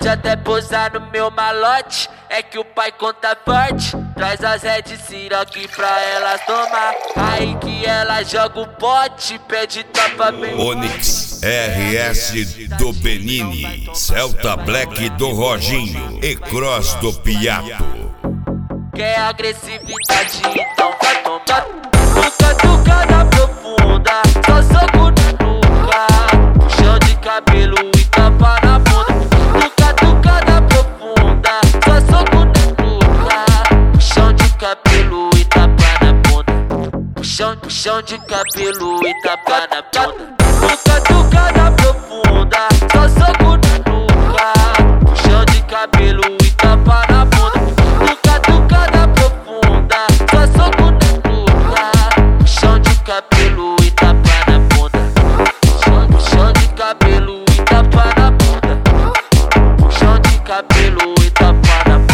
Pode até posar no meu malote, é que o pai conta forte. Traz as Red Ciroc pra elas tomar. Aí que ela joga o pote, pede topa bem. Onyx RS do Benini, Celta Black do Roginho e Cross do Piato. Quer agressividade, então vai tomar. Tucada profunda, só soco na nuca, puxão de cabelo e tapa na bunda. Tucada profunda, só soco na nuca, puxão de cabelo e tapa na bunda. Puxão de cabelo e tapa na bunda. Tucada profunda, só soco na nuca, puxão de cabelo e tapa na bunda. Tucada profunda, só soco na nuca, puxão de cabelo e tapa na bunda. Puxão de cabelo e tapa na bunda. Puxão de cabelo e tapa na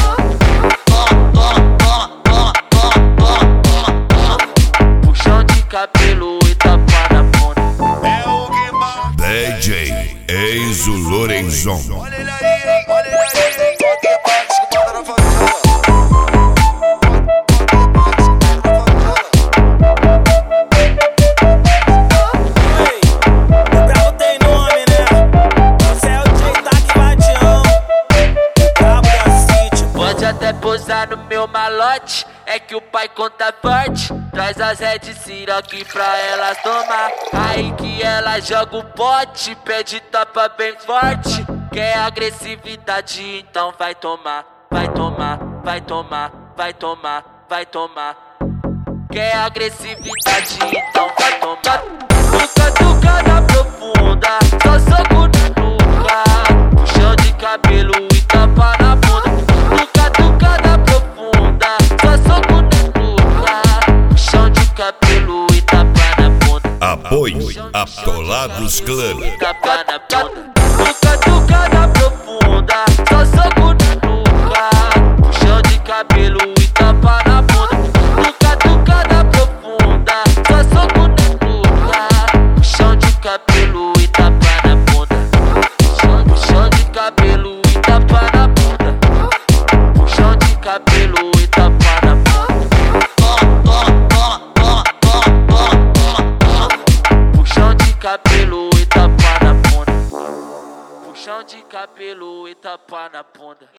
bunda. Puxão de cabelo e tapa na bunda. DJ Enzo Lorenzon. Olha ele aí, olha ele aí, qualquer parte que manda na favela. Pode até posar no meu malote, é que o pai conta forte. Traz as Red Ciroc pra elas tomar. Aí que ela joga o pote, pede topa bem forte. Quer agressividade, então vai tomar. Vai tomar, vai tomar, vai tomar, vai tomar. Quer agressividade, então vai tomar. Tucada profunda, só soco na nuca, puxão de cabelo e tapa na bunda. Tucada profunda, só soco na nuca, puxão de cabelo e tapa na bunda. Apoio Atolados Clã. Tapa na bunda. Tucada profunda, só soco na nuca, puxão de cabelo e tapa na bunda. Tucada profunda, só soco na nuca, puxão de cabelo e tapa na bunda. Puxão de cabelo e tapa na bunda. Puxão de cabelo e tapa na bunda. Puxão de cabelo e tapa na bunda. Puxão de cabelo e tapa na bunda.